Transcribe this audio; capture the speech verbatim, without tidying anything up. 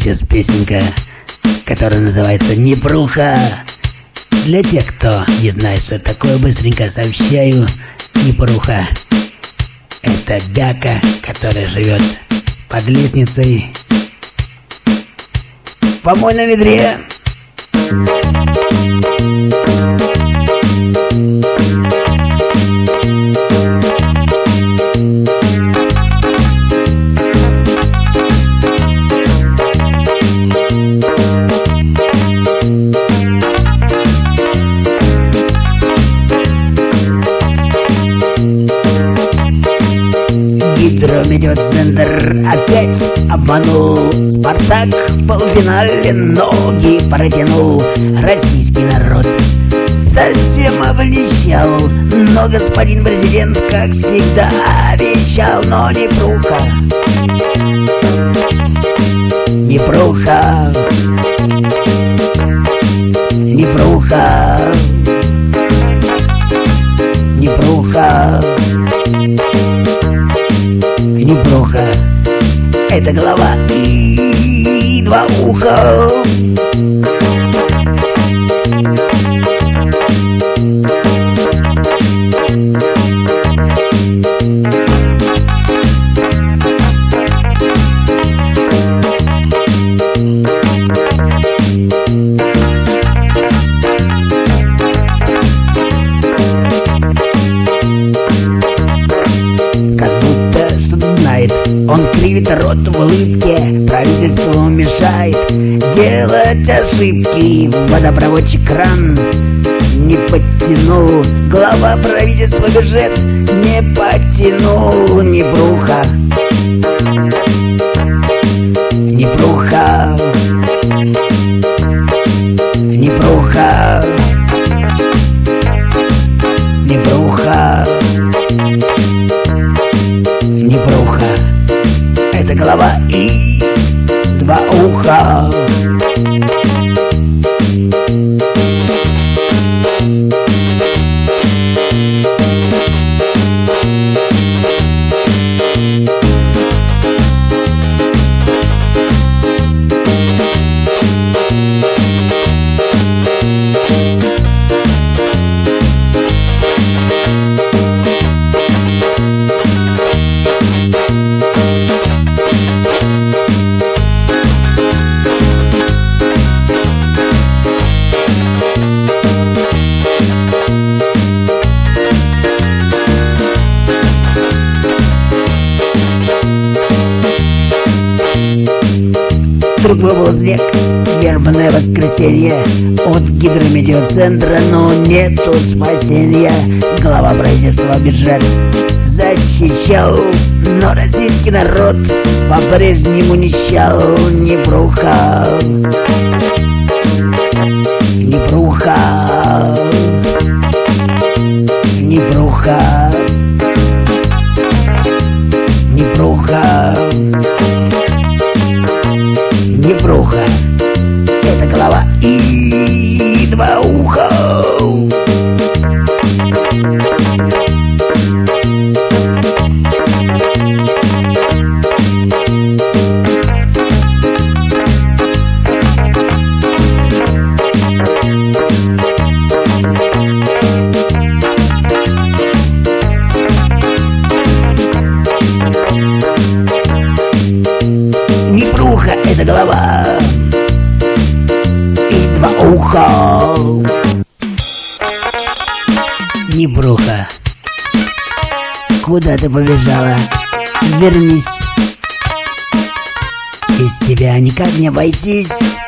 сейчас песенка, которая называется «Непруха». Для тех, кто не знает, что это такое, быстренько сообщаю. Непруха — это бяка, которая живет под лестницей в помойном ведре. Гидромедиацентр опять обманул. Спартак в полуфинале ноги протянул. Российский народ совсем облещал. Но господин президент, как всегда, обещал. Но Непруха, Непруха, Непруха, Непруха, Непруха — это голова и два уха. Он кривит рот в улыбке, правительству мешает делать ошибки. Водопроводчик кран не подтянул, глава правительства бюджет не подтянул. Непруха, Непруха, Непруха, Непруха, Непруха — это голова и два уха. Вдруг выпал снег, вербное воскресенье. От гидромедиацентра, но нету спасения. Глава правительства бюджет защищал, но российский народ по-прежнему нищал. Непруха, Непруха, Непруха, Непруха, Непруха — это голова и два уха. Непруха — это голова и два уха. Непруха, куда ты побежала? Вернись, без тебя никак не обойтись.